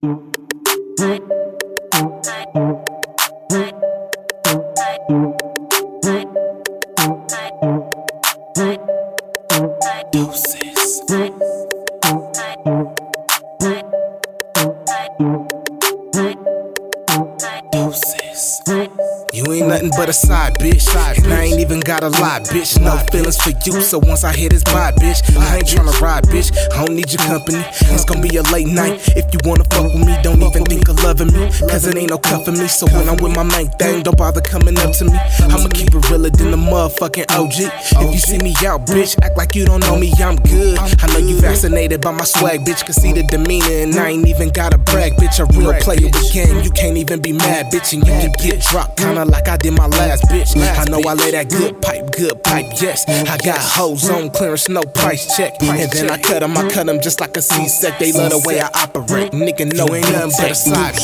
You ain't nothing but a side bitch, and I ain't even gotta lie, bitch. No feelings for you, so once I hit this bye, bitch. I ain't tryna ride, bitch. I don't need your company. It's gonna be a late night. If you wanna fuck with me, don't even think of loving me, cause it ain't no cuffing me. So when I'm with my main thing, don't bother coming up to me. I'ma keep it realer than the motherfucking OG. If you see me out, bitch, act like you don't know me, I'm good. I know you fascinated by my swag, bitch. Can see the demeanor, and I ain't even gotta brag, bitch. A real player with game, you can't even be mad, bitch. And you can get dropped, kinda like I did my last bitch. I know I lay that good pipe, yes. I got hoes on clearance, no price check. And then I cut them just like a C-sec. They love the way I operate. Nigga, no, ain't nothing but a side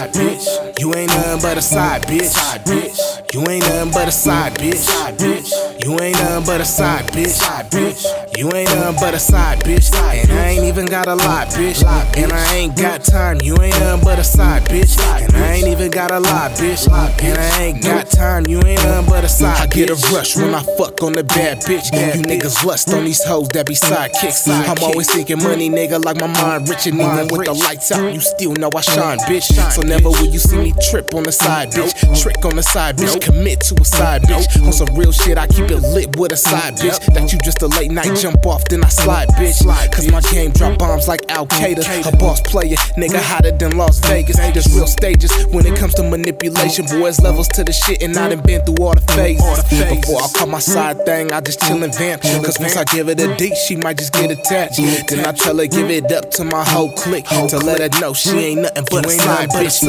bitch. You ain't nothing but a side bitch. You ain't nothing but a side bitch. You ain't nothing but a side bitch. You ain't nothing but a side bitch. And I ain't even gotta lie, bitch. And I ain't got time. You ain't nothing but a side bitch. And I ain't even gotta lie, bitch. And I ain't got time. You ain't nothing but a side bitch. I get a rush when I fuck on the bad bitch. You niggas lust on these hoes that be sidekicks. I'm always thinking money, nigga, like my mind rich. And even with the lights out, you still know I shine, bitch. So never will you see me trip on the side, bitch. Trick on the side, bitch. Commit to a side, bitch. On some real shit, I keep it lit with a side, bitch. That you just a late night jump off, then I slide, bitch. Cause my game drop bombs like Al Qaeda. A boss player, nigga hotter than Las Vegas. There's real stages when it comes to manipulation. Boys levels to the shit, and I done been through all the phases. Before I call my side thing, I just chill and vamp. Cause once I give it a D, she might just get attached. Then I tell her give it up to my whole clique, to let her know she ain't nothing but a side bitch.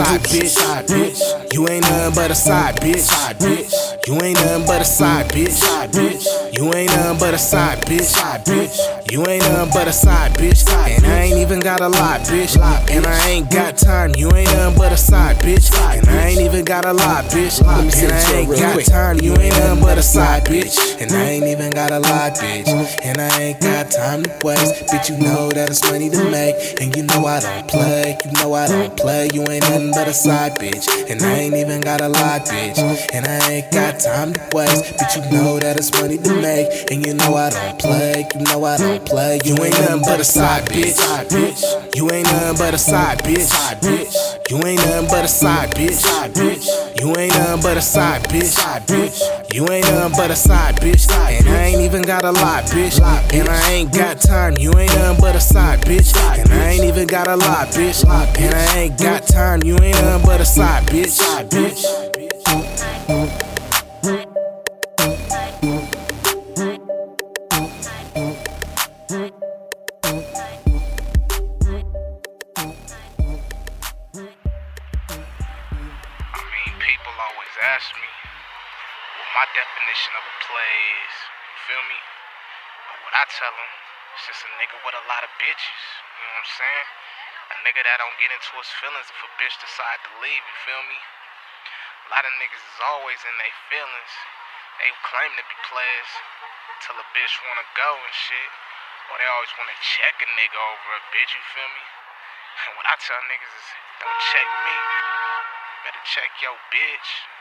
You ain't nothing but a side bitch. You ain't nothing but a side bitch. You ain't nothing but a side bitch. You ain't nothing but a side bitch. And I ain't even gotta lie, bitch. And I ain't got time. You ain't nothing but a side bitch. And I ain't even gotta lie, bitch. And I ain't got time. You ain't nothing but a side bitch. And I ain't even gotta lie, bitch. And I ain't got time to waste. Bitch, you know that it's money to make. And you know I don't play. You know I don't play. You ain't nothing but a side bitch. And I ain't even gotta lie, bitch. And I ain't got time to waste. Bitch, you know that it's money to make. And you know I don't play. You know I don't play. You ain't nothing but a side bitch. You ain't nothing but a side bitch. You ain't nothing but a side bitch. You ain't nothing but a side bitch. You ain't nothing but a side bitch. And I ain't even gotta lie, bitch. And I ain't got time. You ain't nothing but a side bitch. And I ain't even gotta lie, bitch. And I ain't got time. You ain't nothing but a side bitch. People always ask me what my definition of a play is, you feel me? But what I tell them, it's just a nigga with a lot of bitches, you know what I'm saying? A nigga that don't get into his feelings if a bitch decide to leave, you feel me? A lot of niggas is always in their feelings. They claim to be players till a bitch wanna go and shit. Or they always wanna check a nigga over a bitch, you feel me? And what I tell niggas is, don't check me. Better check your bitch.